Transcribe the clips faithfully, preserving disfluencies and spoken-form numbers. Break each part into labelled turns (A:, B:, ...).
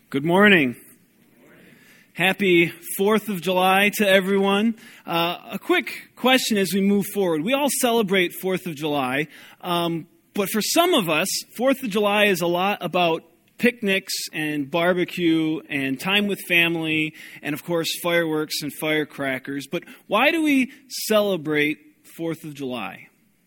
A: Good morning. Happy fourth of July to everyone. Uh, a quick question as we move forward. We all celebrate fourth of July, um, but for some of us, fourth of July is a lot about picnics and barbecue and time with family and, of course, fireworks and firecrackers. But why do we celebrate fourth of July?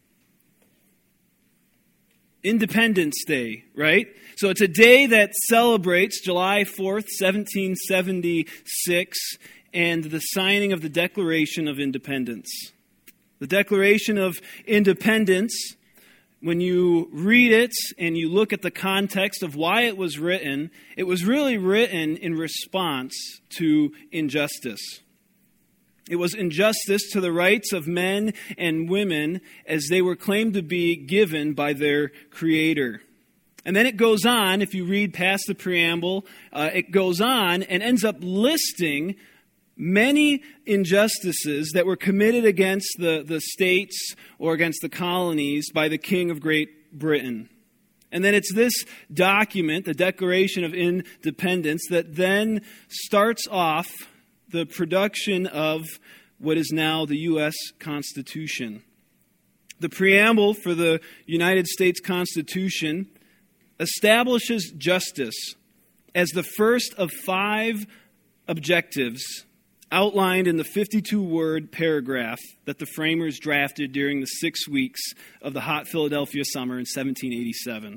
A: Independence Day, right? So it's a day that celebrates July fourth, seventeen seventy-six, and the signing of the Declaration of Independence. The Declaration of Independence, when you read it and you look at the context of why it was written, it was really written in response to injustice. It was injustice to the rights of men and women as they were claimed to be given by their Creator. And then it goes on, if you read past the preamble, uh, it goes on and ends up listing many injustices that were committed against the, the states or against the colonies by the King of Great Britain. And then it's this document, the Declaration of Independence, that then starts off the production of what is now the U S Constitution. The preamble for the United States Constitution establishes justice as the first of five objectives outlined in the fifty-two word paragraph that the framers drafted during the six weeks of the hot Philadelphia summer in seventeen eighty-seven.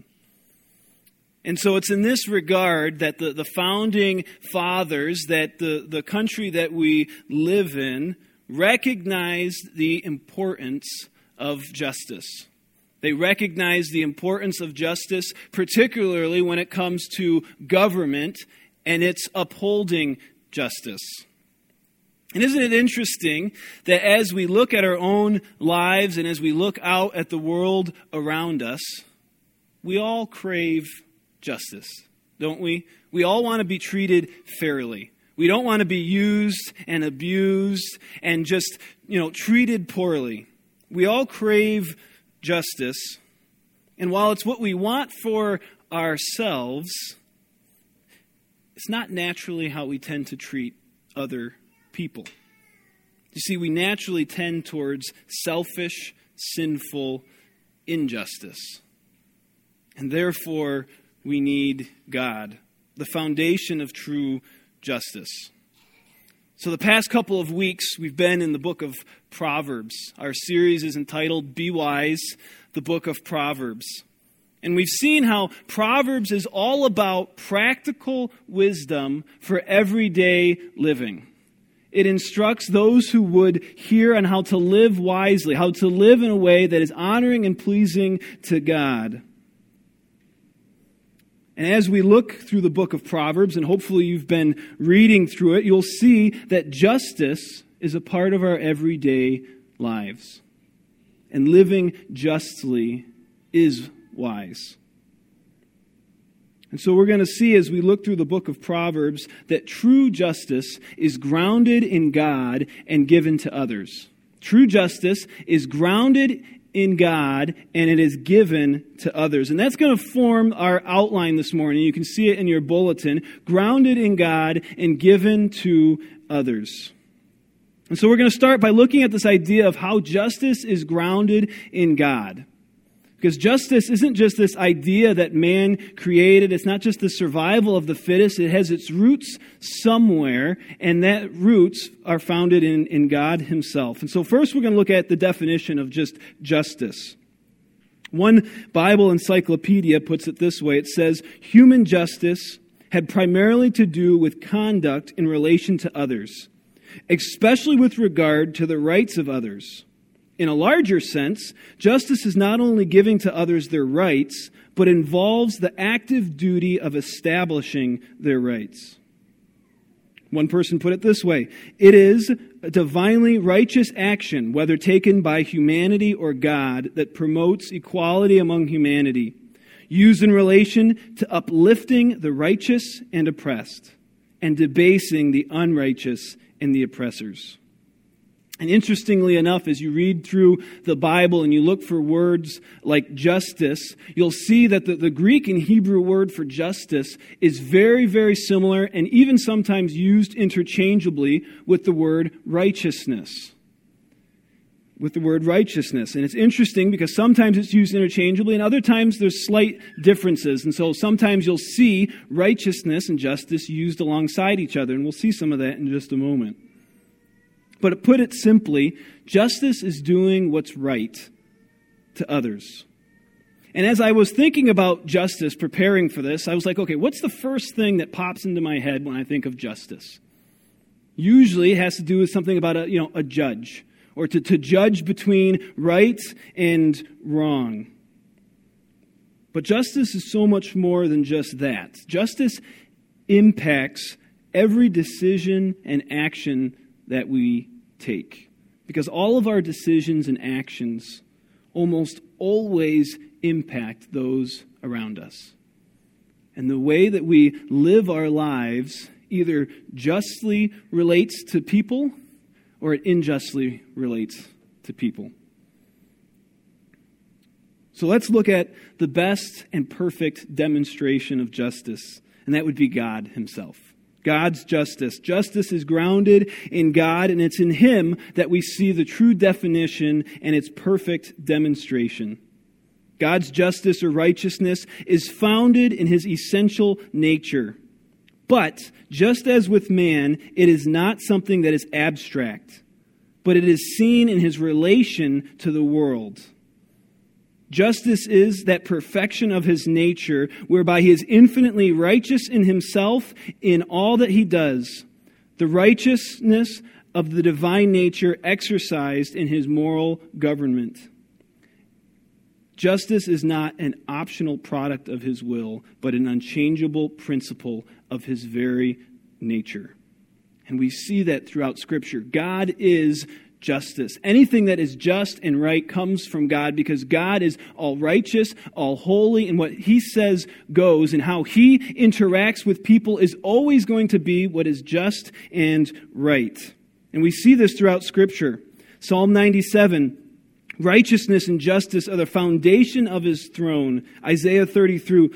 A: And so it's in this regard that the, the founding fathers, that the, the country that we live in, recognized the importance of justice. They recognized the importance of justice, particularly when it comes to government and its upholding justice. And isn't it interesting that as we look at our own lives and as we look out at the world around us, we all crave justice, don't we? We all want to be treated fairly. We don't want to be used and abused and just, you know, treated poorly. We all crave justice. And while it's what we want for ourselves, it's not naturally how we tend to treat other people. You see, we naturally tend towards selfish, sinful injustice. And therefore, we need God, the foundation of true justice. So the past couple of weeks, we've been in the book of Proverbs. Our series is entitled Be Wise, the book of Proverbs. And we've seen how Proverbs is all about practical wisdom for everyday living. It instructs those who would hear on how to live wisely, how to live in a way that is honoring and pleasing to God. And as we look through the book of Proverbs, and hopefully you've been reading through it, you'll see that justice is a part of our everyday lives. And living justly is wise. And so we're going to see as we look through the book of Proverbs that true justice is grounded in God and given to others. True justice is grounded in God, and it is given to others. And that's going to form our outline this morning. You can see it in your bulletin. Grounded in God and given to others. And so we're going to start by looking at this idea of how justice is grounded in God. Because justice isn't just this idea that man created. It's not just the survival of the fittest. It has its roots somewhere, and that roots are founded in, in God himself. And so first we're going to look at the definition of just justice. One Bible encyclopedia puts it this way. It says, human justice had primarily to do with conduct in relation to others, especially with regard to the rights of others. In a larger sense, justice is not only giving to others their rights, but involves the active duty of establishing their rights. One person put it this way: it is a divinely righteous action, whether taken by humanity or God, that promotes equality among humanity, used in relation to uplifting the righteous and oppressed, and debasing the unrighteous and the oppressors. And interestingly enough, as you read through the Bible and you look for words like justice, you'll see that the, the Greek and Hebrew word for justice is very, very similar and even sometimes used interchangeably with the word righteousness. With the word righteousness. And it's interesting because sometimes it's used interchangeably and other times there's slight differences. And so sometimes you'll see righteousness and justice used alongside each other. And we'll see some of that in just a moment. But to put it simply, justice is doing what's right to others. And as I was thinking about justice, preparing for this, I was like, okay, what's the first thing that pops into my head when I think of justice? Usually it has to do with something about a, you know, a judge, or to, to judge between right and wrong. But justice is so much more than just that. Justice impacts every decision and action that we take. Because all of our decisions and actions almost always impact those around us. And the way that we live our lives either justly relates to people or it unjustly relates to people. So let's look at the best and perfect demonstration of justice, and that would be God himself. God's justice. Justice is grounded in God, and it's in Him that we see the true definition and its perfect demonstration. God's justice or righteousness is founded in His essential nature. But, just as with man, it is not something that is abstract, but it is seen in His relation to the world. Justice is that perfection of His nature, whereby He is infinitely righteous in Himself in all that He does. The righteousness of the divine nature exercised in His moral government. Justice is not an optional product of His will, but an unchangeable principle of His very nature. And we see that throughout Scripture. God is justice. Anything that is just and right comes from God because God is all righteous, all holy, and what He says goes, and how He interacts with people is always going to be what is just and right. And we see this throughout Scripture. Psalm ninety-seven, righteousness and justice are the foundation of His throne. Isaiah thirty-three,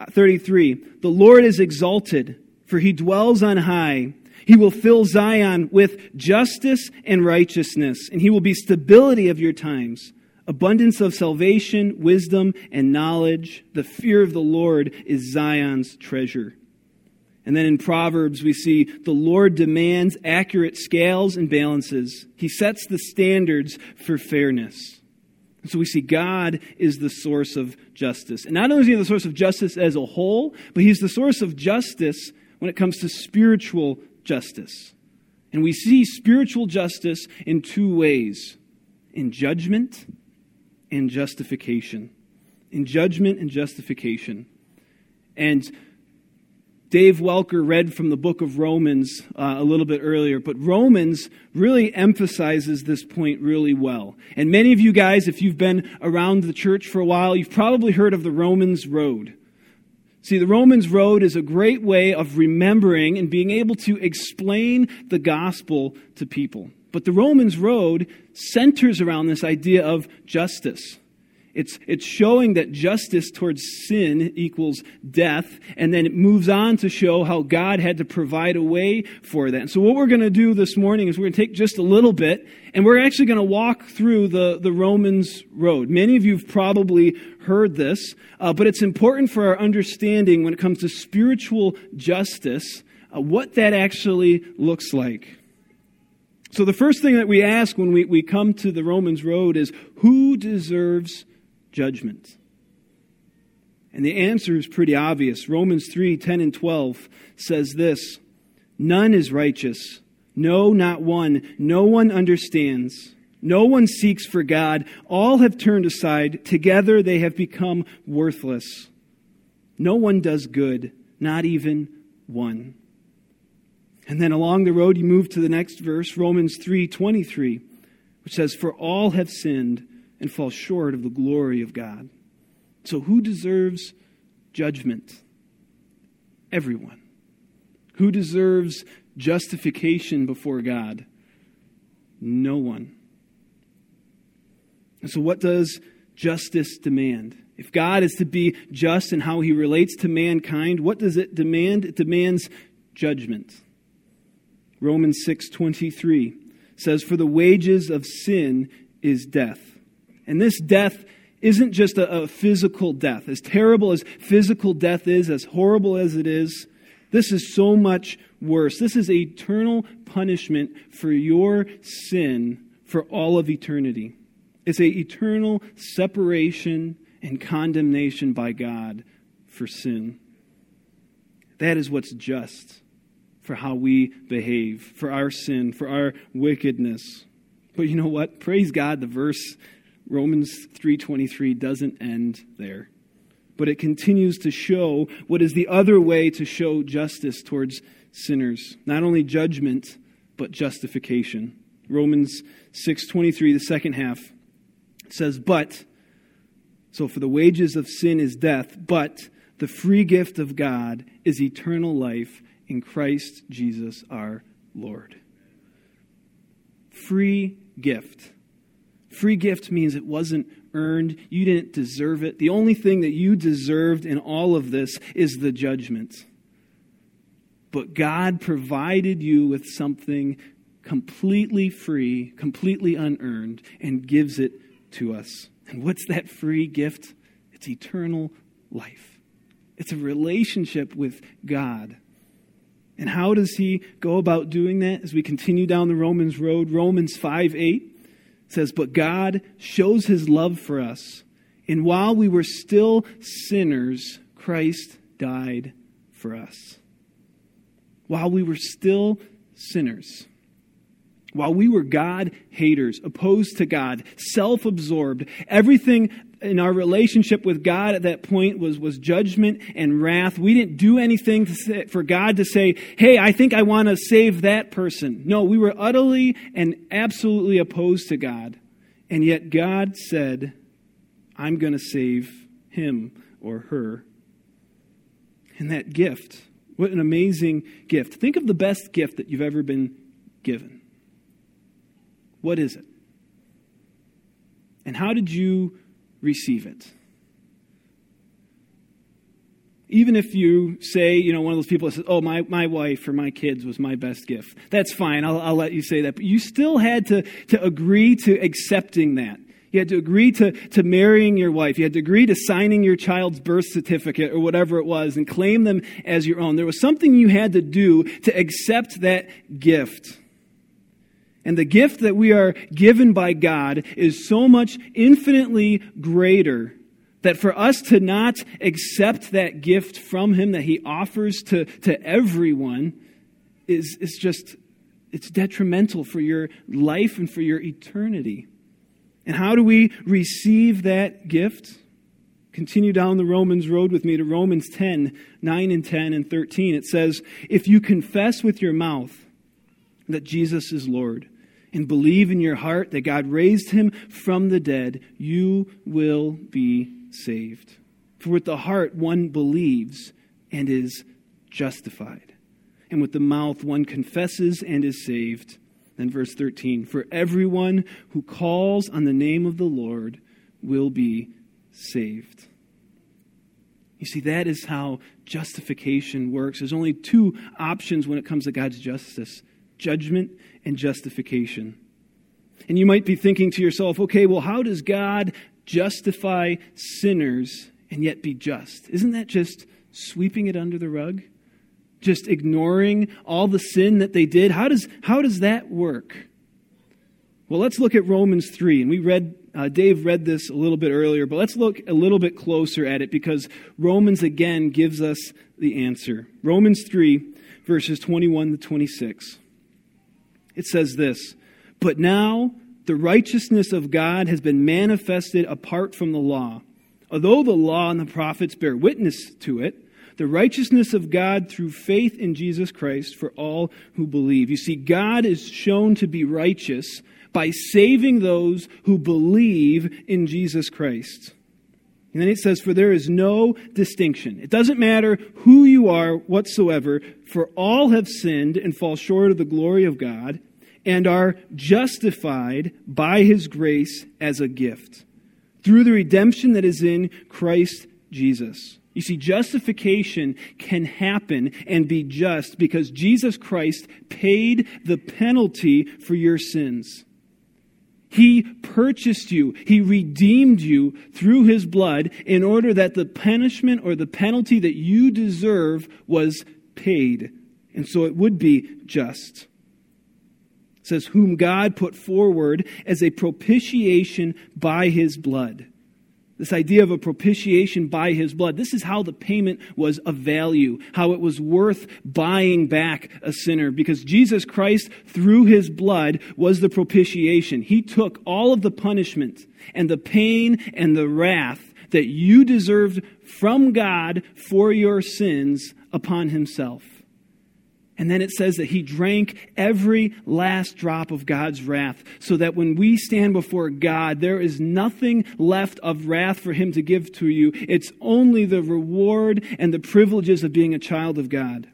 A: the Lord is exalted, for He dwells on high. He will fill Zion with justice and righteousness, and He will be stability of your times, abundance of salvation, wisdom, and knowledge. The fear of the Lord is Zion's treasure. And then in Proverbs we see the Lord demands accurate scales and balances. He sets the standards for fairness. And so we see God is the source of justice. And not only is He the source of justice as a whole, but He's the source of justice when it comes to spiritual justice. And we see spiritual justice in two ways: in judgment and justification. In judgment and justification. And Dave Welker read from the book of Romans uh, a little bit earlier, but Romans really emphasizes this point really well. And many of you guys, if you've been around the church for a while, you've probably heard of the Romans Road. See, the Romans Road is a great way of remembering and being able to explain the gospel to people. But the Romans Road centers around this idea of justice. It's, it's showing that justice towards sin equals death, and then it moves on to show how God had to provide a way for that. And so what we're going to do this morning is we're going to take just a little bit, and we're actually going to walk through the, the Romans Road. Many of you have probably heard this, uh, but it's important for our understanding when it comes to spiritual justice, uh, what that actually looks like. So the first thing that we ask when we, we come to the Romans Road is, who deserves judgment? And the answer is pretty obvious. Romans three, ten and twelve says this: none is righteous, no, not one. No one understands. No one seeks for God. All have turned aside. Together they have become worthless. No one does good, not even one. And then along the road you move to the next verse, Romans three twenty-three, which says, for all have sinned and fall short of the glory of God. So who deserves judgment? Everyone. Who deserves justification before God? No one. And so what does justice demand? If God is to be just in how he relates to mankind, what does it demand? It demands judgment. Romans six twenty-three says, "For the wages of sin is death." And this death isn't just a, a physical death. As terrible as physical death is, as horrible as it is, this is so much worse. This is eternal punishment for your sin for all of eternity. It's an eternal separation and condemnation by God for sin. That is what's just for how we behave, for our sin, for our wickedness. But you know what? Praise God, the verse Romans three twenty-three doesn't end there. But it continues to show what is the other way to show justice towards sinners. Not only judgment, but justification. Romans six twenty-three, the second half, says, "But," so for the wages of sin is death, "but the free gift of God is eternal life in Christ Jesus our Lord." Free gift. Free gift means it wasn't earned. You didn't deserve it. The only thing that you deserved in all of this is the judgment. But God provided you with something completely free, completely unearned, and gives it to us. And what's that free gift? It's eternal life. It's a relationship with God. And how does he go about doing that? As we continue down the Romans road, Romans five eight says, "But God shows his love for us, and while we were still sinners, Christ died for us." While we were still sinners, while we were God haters, opposed to God, self-absorbed, everything in our relationship with God at that point was, was judgment and wrath. We didn't do anything to say, for God to say, "Hey, I think I want to save that person." No, we were utterly and absolutely opposed to God. And yet God said, "I'm going to save him or her." And that gift, what an amazing gift. Think of the best gift that you've ever been given. What is it? And how did you receive it? Even if you say, you know, one of those people that says, "Oh, my, my wife or my kids was my best gift." That's fine. I'll, I'll let you say that. But you still had to, to agree to accepting that. You had to agree to, to marrying your wife. You had to agree to signing your child's birth certificate or whatever it was and claim them as your own. There was something you had to do to accept that gift. And the gift that we are given by God is so much infinitely greater that for us to not accept that gift from him that he offers to, to everyone is, is just, it's detrimental for your life and for your eternity. And how do we receive that gift? Continue down the Romans road with me to Romans ten, nine and ten and thirteen. It says, "If you confess with your mouth that Jesus is Lord, and believe in your heart that God raised him from the dead, you will be saved. For with the heart one believes and is justified, and with the mouth one confesses and is saved." Then verse thirteen, "For everyone who calls on the name of the Lord will be saved." You see, that is how justification works. There's only two options when it comes to God's justice: judgment and justification. And you might be thinking to yourself, okay, well, how does God justify sinners and yet be just? Isn't that just sweeping it under the rug? Just ignoring all the sin that they did? How does, how does that work? Well, let's look at Romans three. And we read, uh, Dave read this a little bit earlier, but let's look a little bit closer at it because Romans again gives us the answer. Romans three, verses twenty-one to twenty-six. It says this, "But now the righteousness of God has been manifested apart from the law. Although the law and the prophets bear witness to it, the righteousness of God through faith in Jesus Christ for all who believe." You see, God is shown to be righteous by saving those who believe in Jesus Christ. And then it says, "For there is no distinction." It doesn't matter who you are whatsoever, "for all have sinned and fall short of the glory of God, and are justified by his grace as a gift, through the redemption that is in Christ Jesus. You see, justification can happen and be just because Jesus Christ paid the penalty for your sins. He purchased you. He redeemed you through his blood in order that the punishment or the penalty that you deserve was paid. And so it would be just. It says, whom God put forward as a propitiation by his blood. This idea of a propitiation by his blood, this is how the payment was of value, how it was worth buying back a sinner, because Jesus Christ, through his blood, was the propitiation. He took all of the punishment and the pain and the wrath that you deserved from God for your sins upon himself. And then it says that he drank every last drop of God's wrath, so that when we stand before God, there is nothing left of wrath for him to give to you. It's only the reward and the privileges of being a child of God.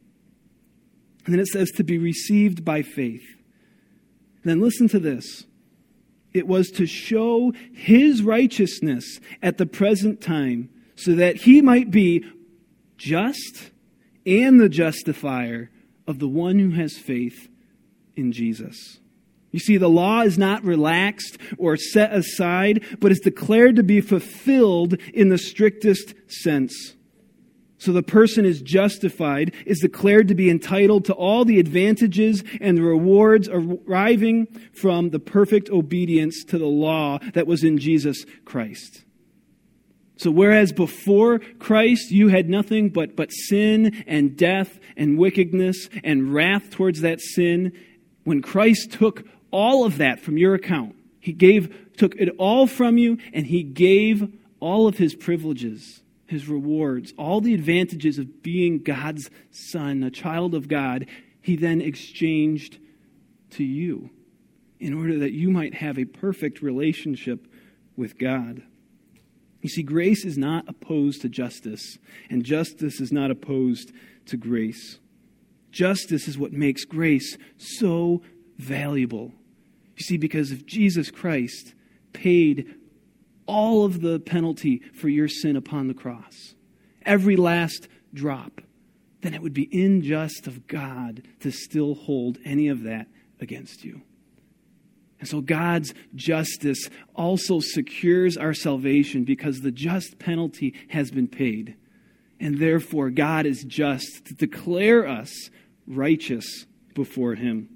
A: And then it says to be received by faith. And then listen to this. It was to show his righteousness at the present time, so that he might be just and the justifier of the one who has faith in Jesus. You see, the law is not relaxed or set aside, but is declared to be fulfilled in the strictest sense. So the person is justified, is declared to be entitled to all the advantages and the rewards arriving from the perfect obedience to the law that was in Jesus Christ. So whereas before Christ you had nothing but, but sin and death and wickedness and wrath towards that sin, when Christ took all of that from your account, he gave, took it all from you, and he gave all of his privileges, his rewards, all the advantages of being God's son, a child of God, he then exchanged to you in order that you might have a perfect relationship with God. You see, grace is not opposed to justice, and justice is not opposed to grace. Justice is what makes grace so valuable. You see, because if Jesus Christ paid all of the penalty for your sin upon the cross, every last drop, then it would be unjust of God to still hold any of that against you. And so God's justice also secures our salvation because the just penalty has been paid. And therefore God is just to declare us righteous before him.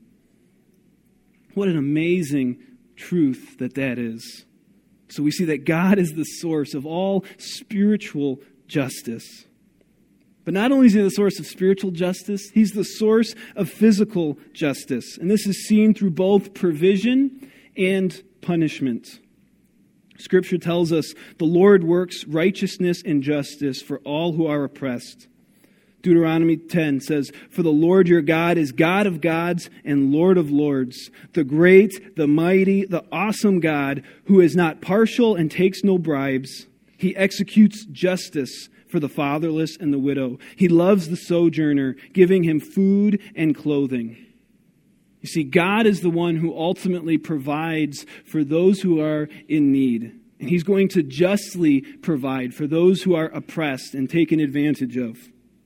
A: What an amazing truth that that is. So we see that God is the source of all spiritual justice. But not only is he the source of spiritual justice, he's the source of physical justice. And this is seen through both provision and punishment. Scripture tells us the Lord works righteousness and justice for all who are oppressed. Deuteronomy ten says, "For the Lord your God is God of gods and Lord of lords, the great, the mighty, the awesome God, who is not partial and takes no bribes. He executes justice for the fatherless and the widow. He loves the sojourner, giving him food and clothing." You see, God is the one who ultimately provides for those who are in need. And he's going to justly provide for those who are oppressed and taken advantage of.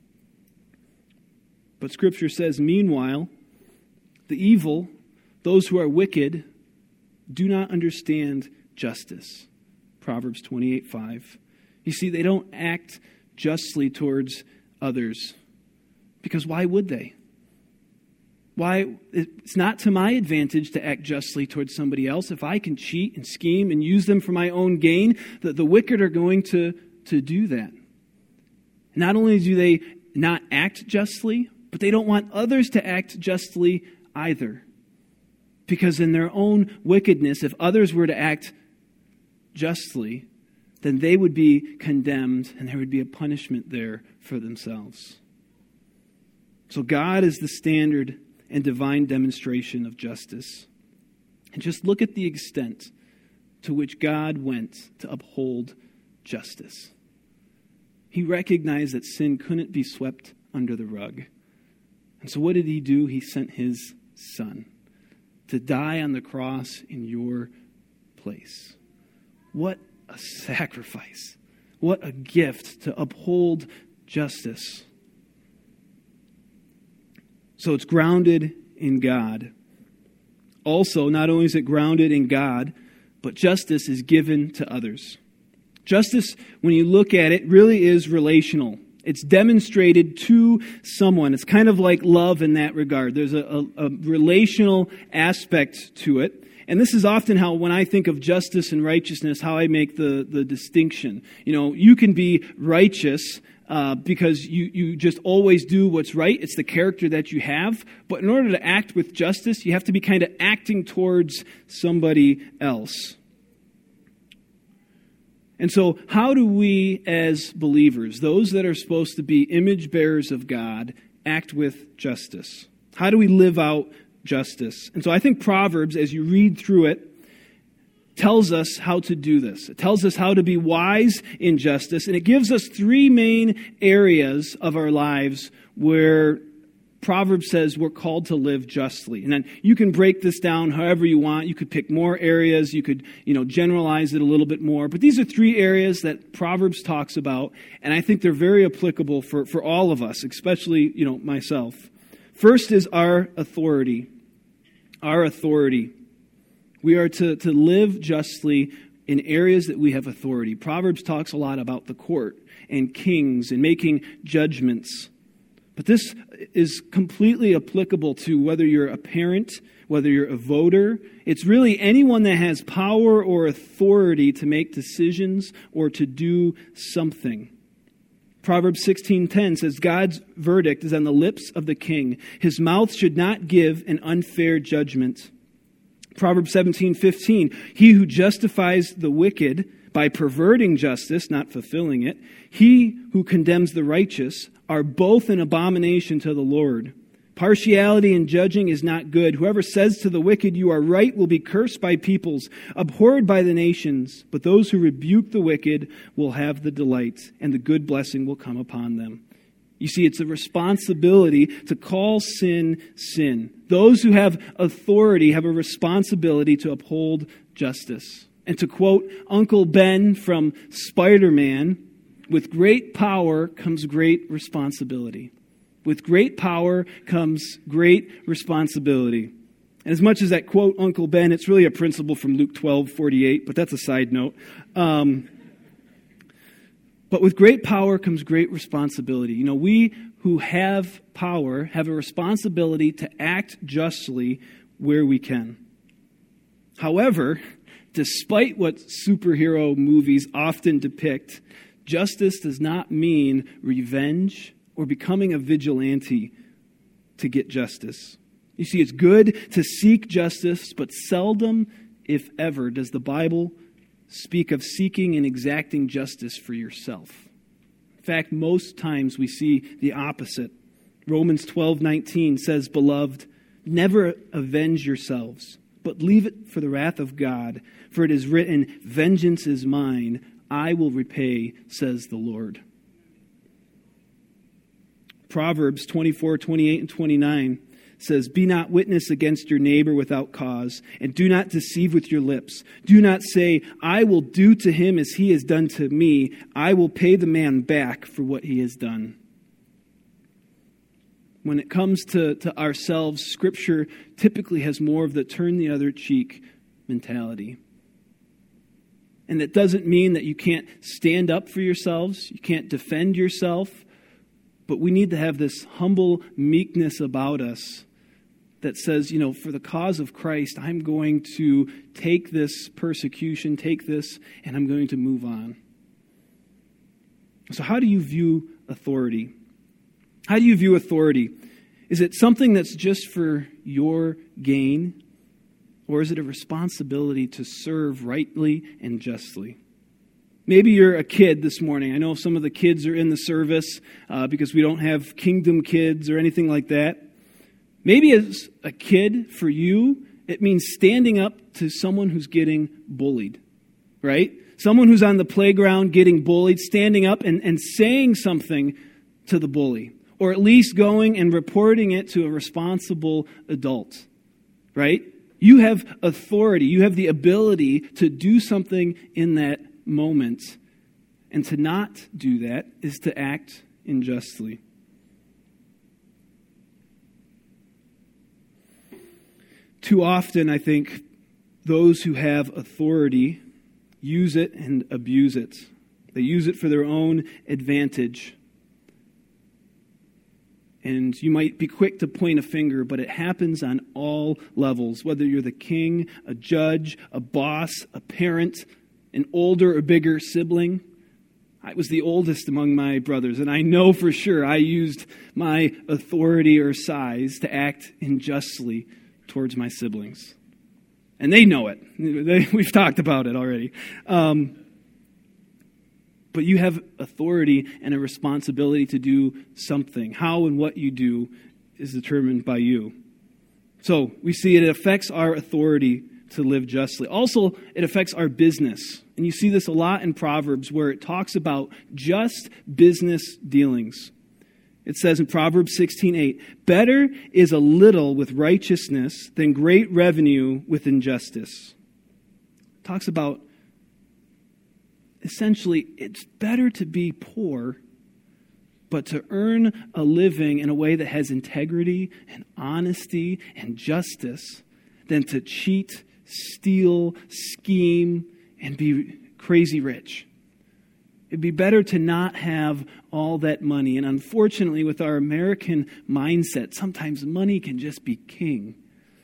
A: But Scripture says, meanwhile, the evil, those who are wicked, do not understand justice. Proverbs twenty-eight five. You see, they don't act justly towards others. Because why would they? Why? It's not to my advantage to act justly towards somebody else. If I can cheat and scheme and use them for my own gain, the, the wicked are going to, to do that. Not only do they not act justly, but they don't want others to act justly either. Because in their own wickedness, if others were to act justly, then they would be condemned and there would be a punishment there for themselves. So God is the standard and divine demonstration of justice. And just look at the extent to which God went to uphold justice. He recognized that sin couldn't be swept under the rug. And so what did he do? He sent his son, to die on the cross in your place. What a sacrifice. What a gift to uphold justice. So it's grounded in God. Also, not only is it grounded in God, but justice is given to others. Justice, when you look at it, really is relational. It's demonstrated to someone. It's kind of like love in that regard. There's a, a, a relational aspect to it. And this is often how, when I think of justice and righteousness, how I make the, the distinction. You know, you can be righteous uh, because you, you just always do what's right. It's the character that you have. But in order to act with justice, you have to be kind of acting towards somebody else. And so how do we as believers, those that are supposed to be image bearers of God, act with justice? How do we live out justice? And so I think Proverbs, as you read through it, tells us how to do this. It tells us how to be wise in justice. And it gives us three main areas of our lives where Proverbs says we're called to live justly. And then you can break this down however you want. You could pick more areas. You could, you know, generalize it a little bit more. But these are three areas that Proverbs talks about. And I think they're very applicable for, for all of us, especially, you know, myself. First is our authority. Our authority. We are to, to live justly in areas that we have authority. Proverbs talks a lot about the court and kings and making judgments. But this is completely applicable to whether you're a parent, whether you're a voter. It's really anyone that has power or authority to make decisions or to do something. Proverbs sixteen ten says, God's verdict is on the lips of the king. His mouth should not give an unfair judgment. Proverbs seventeen fifteen, he who justifies the wicked by perverting justice, not fulfilling it, he who condemns the righteous, are both an abomination to the Lord. Partiality in judging is not good. Whoever says to the wicked, you are right, will be cursed by peoples, abhorred by the nations. But those who rebuke the wicked will have the delight, and the good blessing will come upon them. You see, it's a responsibility to call sin, sin. Those who have authority have a responsibility to uphold justice. And to quote Uncle Ben from Spider-Man, with great power comes great responsibility. With great power comes great responsibility. And as much as that quote Uncle Ben, it's really a principle from Luke twelve forty-eight, but that's a side note. Um, but with great power comes great responsibility. You know, we who have power have a responsibility to act justly where we can. However, despite what superhero movies often depict, justice does not mean revenge or becoming a vigilante to get justice. You see, it's good to seek justice, but seldom, if ever, does the Bible speak of seeking and exacting justice for yourself. In fact, most times we see the opposite. Romans twelve nineteen says, Beloved, never avenge yourselves, but leave it for the wrath of God. For it is written, Vengeance is mine, I will repay, says the Lord. Proverbs twenty-four, twenty-eight, and twenty-nine says, Be not witness against your neighbor without cause, and do not deceive with your lips. Do not say, I will do to him as he has done to me. I will pay the man back for what he has done. When it comes to, to ourselves, Scripture typically has more of the turn the other cheek mentality. And that doesn't mean that you can't stand up for yourselves, you can't defend yourself, but we need to have this humble meekness about us that says, you know, for the cause of Christ, I'm going to take this persecution, take this, and I'm going to move on. So how do you view authority? How do you view authority? Is it something that's just for your gain? Or is it a responsibility to serve rightly and justly? Maybe you're a kid this morning. I know some of the kids are in the service uh, because we don't have kingdom kids or anything like that. Maybe as a kid, for you, it means standing up to someone who's getting bullied, right? Someone who's on the playground getting bullied, standing up and, and saying something to the bully. Or at least going and reporting it to a responsible adult, right? You have authority. You have the ability to do something in that moment. And to not do that is to act unjustly. Too often, I think, those who have authority use it and abuse it. They use it for their own advantage. And you might be quick to point a finger, but it happens on all levels, whether you're the king, a judge, a boss, a parent, an older or bigger sibling. I was the oldest among my brothers, and I know for sure I used my authority or size to act unjustly towards my siblings. And they know it. They, we've talked about it already. Um, but you have authority and a responsibility to do something. How and what you do is determined by you. So we see it affects our authority to live justly. Also, it affects our business. And you see this a lot in Proverbs where it talks about just business dealings. It says in Proverbs sixteen eight, better is a little with righteousness than great revenue with injustice. It talks about, essentially, it's better to be poor, but to earn a living in a way that has integrity and honesty and justice than to cheat, steal, scheme, and be crazy rich. It'd be better to not have all that money. And unfortunately, with our American mindset, sometimes money can just be king.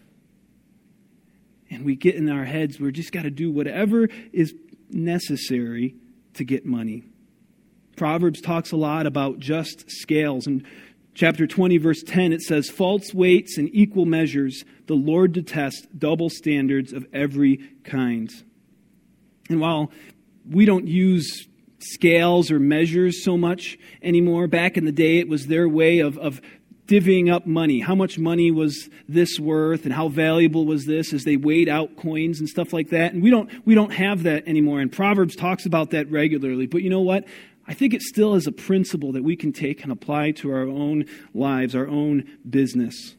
A: And we get in our heads, we're just got to do whatever is necessary to get money. Proverbs talks a lot about just scales. In chapter twenty, verse ten, it says, false weights and equal measures, the Lord detests double standards of every kind. And while we don't use scales or measures so much anymore, back in the day it was their way of, of divvying up money. How much money was this worth and how valuable was this as they weighed out coins and stuff like that. And we don't we don't have that anymore. And Proverbs talks about that regularly. But you know what? I think it still is a principle that we can take and apply to our own lives, our own business.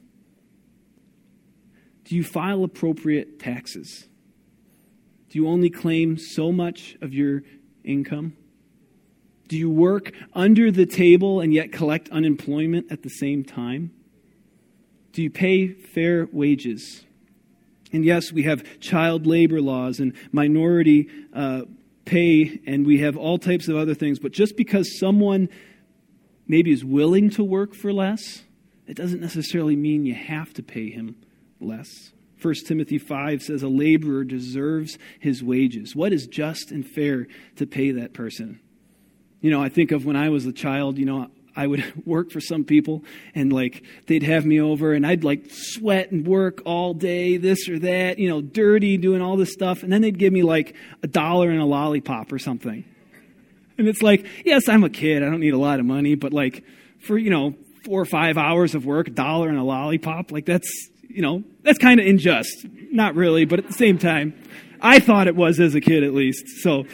A: Do you file appropriate taxes? Do you only claim so much of your income? Do you work under the table and yet collect unemployment at the same time? Do you pay fair wages? And yes, we have child labor laws and minority uh, pay, and we have all types of other things. But just because someone maybe is willing to work for less, it doesn't necessarily mean you have to pay him less. First Timothy five says a laborer deserves his wages. What is just and fair to pay that person? You know, I think of when I was a child, you know, I would work for some people and like they'd have me over and I'd like sweat and work all day, this or that, you know, dirty, doing all this stuff. And then they'd give me like a dollar and a lollipop or something. And it's like, yes, I'm a kid. I don't need a lot of money. But like for, you know, four or five hours of work, a dollar and a lollipop, like that's, you know, that's kind of unjust. Not really, but at the same time, I thought it was as a kid at least. So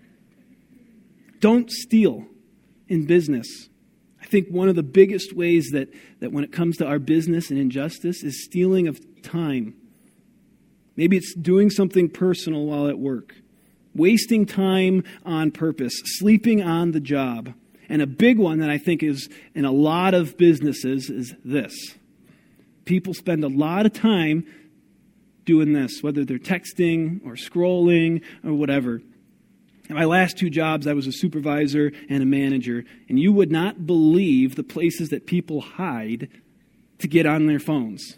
A: don't steal in business. I think one of the biggest ways that, that when it comes to our business and injustice is stealing of time. Maybe it's doing something personal while at work, wasting time on purpose, sleeping on the job. And a big one that I think is in a lot of businesses is this. People spend a lot of time doing this, whether they're texting or scrolling or whatever. In my last two jobs, I was a supervisor and a manager, and you would not believe the places that people hide to get on their phones.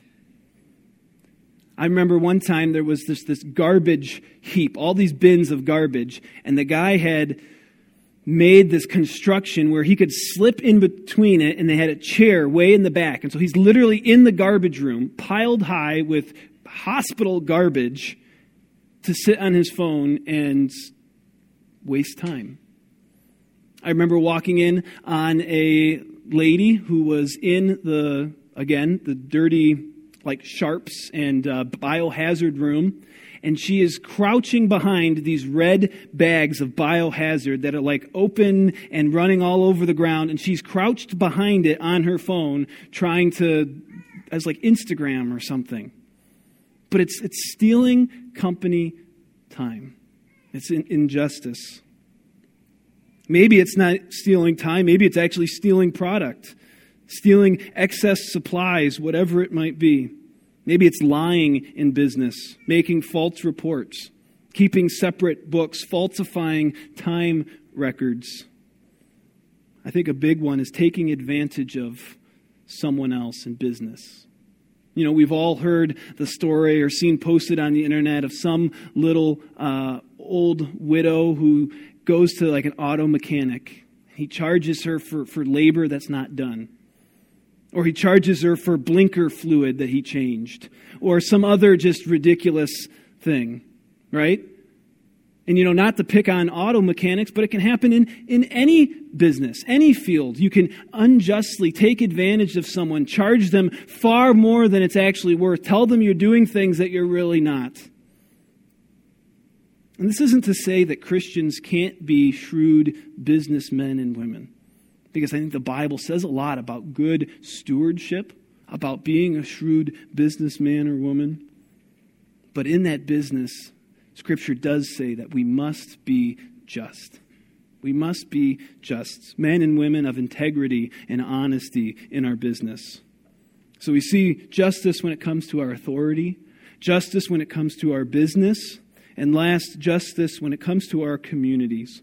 A: I remember one time there was this, this garbage heap, all these bins of garbage, and the guy had made this construction where he could slip in between it, and they had a chair way in the back. And so he's literally in the garbage room, piled high with hospital garbage, to sit on his phone and waste time. I remember walking in on a lady who was in the, again, the dirty, like, sharps and uh, biohazard room, and she is crouching behind these red bags of biohazard that are, like, open and running all over the ground, and she's crouched behind it on her phone trying to, as, like, Instagram or something. But it's it's stealing company time. It's in, injustice. Maybe it's not stealing time. Maybe it's actually stealing product, stealing excess supplies, whatever it might be. Maybe it's lying in business, making false reports, keeping separate books, falsifying time records. I think a big one is taking advantage of someone else in business. You know, we've all heard the story or seen posted on the internet of some little uh, old widow who goes to like an auto mechanic. He charges her for, for labor that's not done. Or he charges her for blinker fluid that he changed. Or some other just ridiculous thing, right? And, you know, not to pick on auto mechanics, but it can happen in, in any business, any field. You can unjustly take advantage of someone, charge them far more than it's actually worth. Tell them you're doing things that you're really not. And this isn't to say that Christians can't be shrewd businessmen and women, because I think the Bible says a lot about good stewardship, about being a shrewd businessman or woman. But in that business, Scripture does say that we must be just. We must be just, men and women of integrity and honesty in our business. So we see justice when it comes to our authority, justice when it comes to our business, and last, justice when it comes to our communities.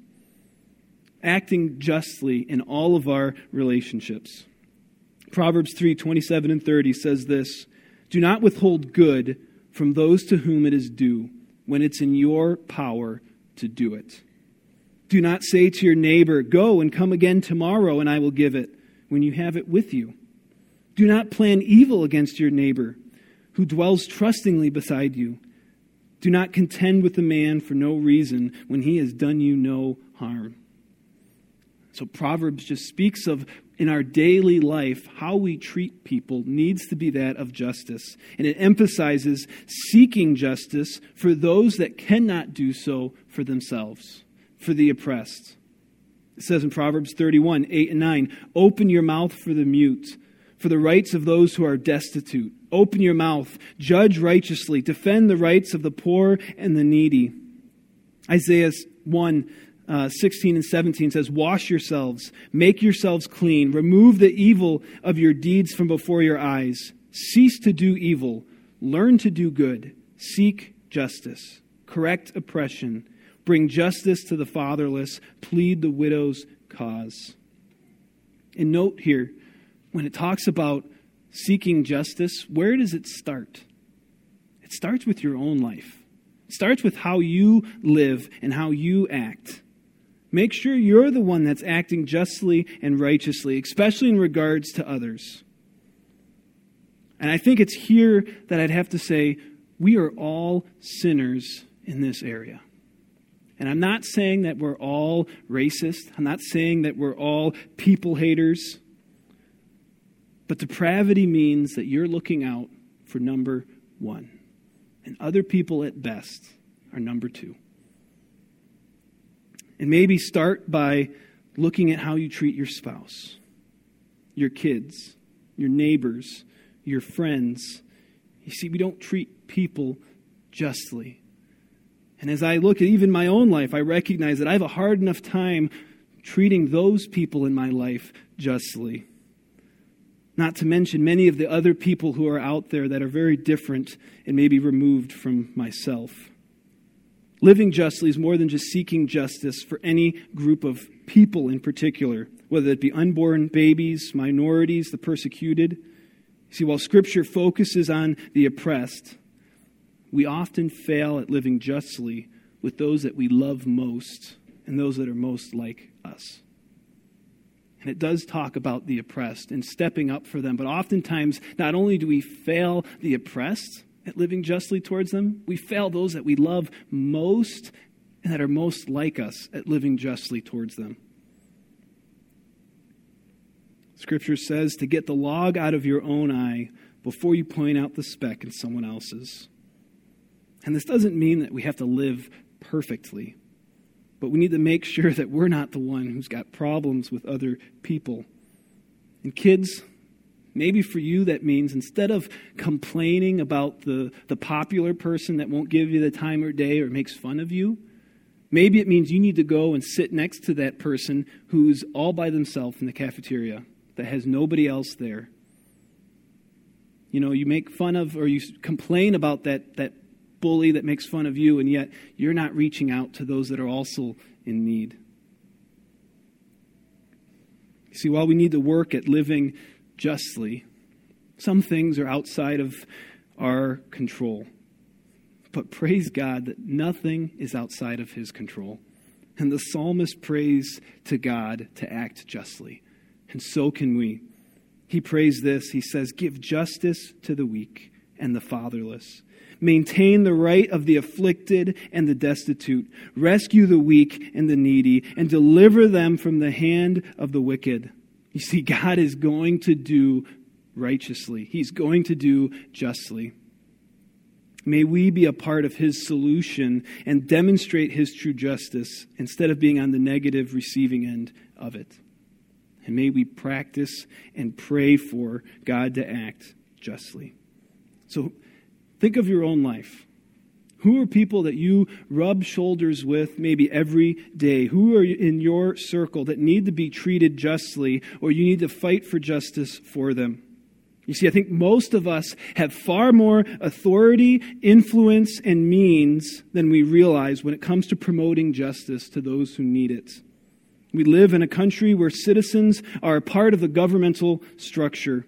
A: Acting justly in all of our relationships. Proverbs three, twenty-seven and thirty says this, "Do not withhold good from those to whom it is due, when it's in your power to do it. Do not say to your neighbor, 'Go and come again tomorrow, and I will give it,' when you have it with you. Do not plan evil against your neighbor, who dwells trustingly beside you. Do not contend with the man for no reason, when he has done you no harm." So Proverbs just speaks of, in our daily life, how we treat people needs to be that of justice. And it emphasizes seeking justice for those that cannot do so for themselves, for the oppressed. It says in Proverbs thirty-one, eight and nine, "Open your mouth for the mute, for the rights of those who are destitute. Open your mouth, judge righteously, defend the rights of the poor and the needy." Isaiah one, Uh, sixteen and seventeen says, "Wash yourselves, make yourselves clean, remove the evil of your deeds from before your eyes. Cease to do evil, learn to do good, seek justice, correct oppression, bring justice to the fatherless, plead the widow's cause." And note here, when it talks about seeking justice, where does it start? It starts with your own life. It starts with how you live and how you act. Make sure you're the one that's acting justly and righteously, especially in regards to others. And I think it's here that I'd have to say, we are all sinners in this area. And I'm not saying that we're all racist. I'm not saying that we're all people haters. But depravity means that you're looking out for number one. And other people at best are number two. And maybe start by looking at how you treat your spouse, your kids, your neighbors, your friends. You see, we don't treat people justly. And as I look at even my own life, I recognize that I have a hard enough time treating those people in my life justly. Not to mention many of the other people who are out there that are very different and maybe removed from myself. Living justly is more than just seeking justice for any group of people in particular, whether it be unborn babies, minorities, the persecuted. See, while Scripture focuses on the oppressed, we often fail at living justly with those that we love most and those that are most like us. And it does talk about the oppressed and stepping up for them, but oftentimes not only do we fail the oppressed at living justly towards them, we fail those that we love most and that are most like us at living justly towards them. Scripture says to get the log out of your own eye before you point out the speck in someone else's. And this doesn't mean that we have to live perfectly, but we need to make sure that we're not the one who's got problems with other people. And kids, Maybe for you that means instead of complaining about the, the popular person that won't give you the time of day or makes fun of you, maybe it means you need to go and sit next to that person who's all by themselves in the cafeteria, that has nobody else there. You know, you make fun of or you complain about that, that bully that makes fun of you, and yet you're not reaching out to those that are also in need. You see, while we need to work at living justly, some things are outside of our control. But praise God that nothing is outside of his control. And the psalmist prays to God to act justly. And so can we. He prays this. He says, give justice to the weak and the fatherless. Maintain the right of the afflicted and the destitute. Rescue the weak and the needy, and deliver them from the hand of the wicked. You see, God is going to do righteously. He's going to do justly. May we be a part of his solution and demonstrate his true justice instead of being on the negative receiving end of it. And may we practice and pray for God to act justly. So think of your own life. Who are people that you rub shoulders with maybe every day? Who are in your circle that need to be treated justly, or you need to fight for justice for them? You see, I think most of us have far more authority, influence, and means than we realize when it comes to promoting justice to those who need it. We live in a country where citizens are a part of the governmental structure.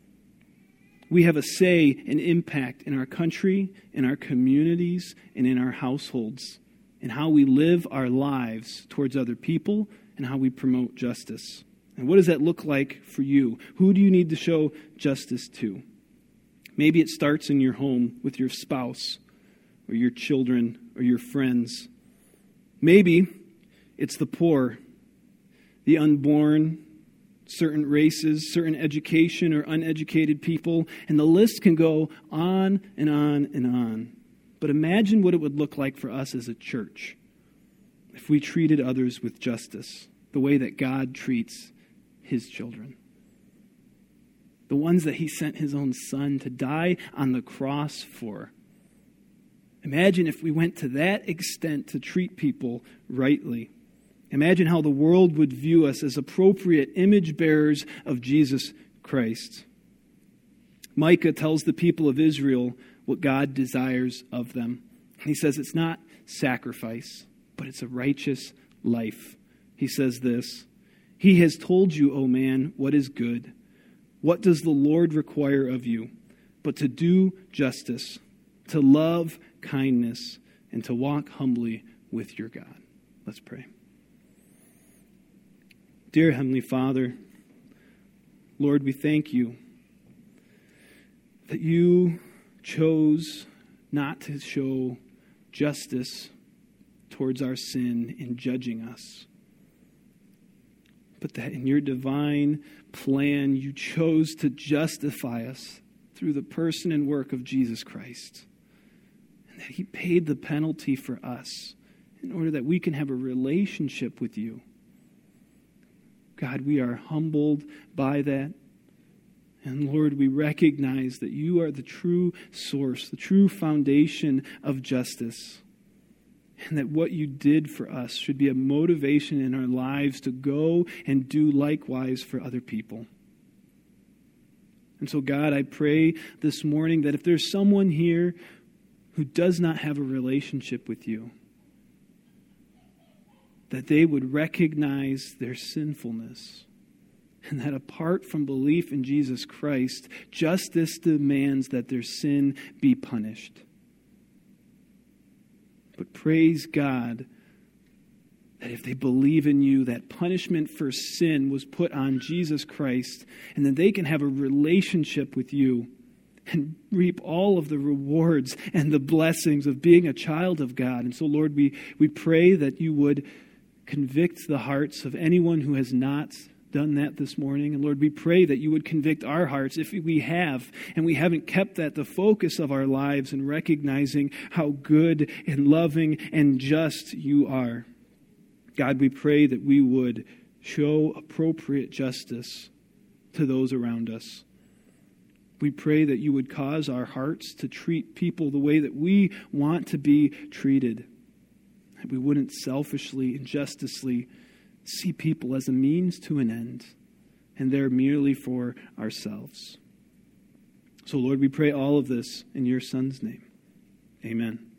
A: We have a say and impact in our country, in our communities, and in our households, in how we live our lives towards other people and how we promote justice. And what does that look like for you? Who do you need to show justice to? Maybe it starts in your home with your spouse or your children or your friends. Maybe it's the poor, the unborn, certain races, certain education or uneducated people, and the list can go on and on and on. But imagine what it would look like for us as a church if we treated others with justice, the way that God treats his children. The ones that he sent his own son to die on the cross for. Imagine if we went to that extent to treat people rightly. Imagine how the world would view us as appropriate image bearers of Jesus Christ. Micah tells the people of Israel what God desires of them. He says it's not sacrifice, but it's a righteous life. He says this, he has told you, O man, what is good. What does the Lord require of you? But to do justice, to love kindness, and to walk humbly with your God. Let's pray. Dear Heavenly Father, Lord, we thank you that you chose not to show justice towards our sin in judging us, but that in your divine plan you chose to justify us through the person and work of Jesus Christ, and that he paid the penalty for us in order that we can have a relationship with you. God, we are humbled by that. And Lord, we recognize that you are the true source, the true foundation of justice. And that what you did for us should be a motivation in our lives to go and do likewise for other people. And so, God, I pray this morning that if there's someone here who does not have a relationship with you, that they would recognize their sinfulness, and that apart from belief in Jesus Christ, justice demands that their sin be punished. But praise God that if they believe in you, that punishment for sin was put on Jesus Christ, and that they can have a relationship with you and reap all of the rewards and the blessings of being a child of God. And so, Lord, we, we pray that you would convict the hearts of anyone who has not done that this morning. And Lord, we pray that you would convict our hearts if we have, and we haven't kept that the focus of our lives in recognizing how good and loving and just you are. God, we pray that we would show appropriate justice to those around us. We pray that you would cause our hearts to treat people the way that we want to be treated. That we wouldn't selfishly and justicely see people as a means to an end, and they're merely for ourselves. So, Lord, we pray all of this in your Son's name. Amen.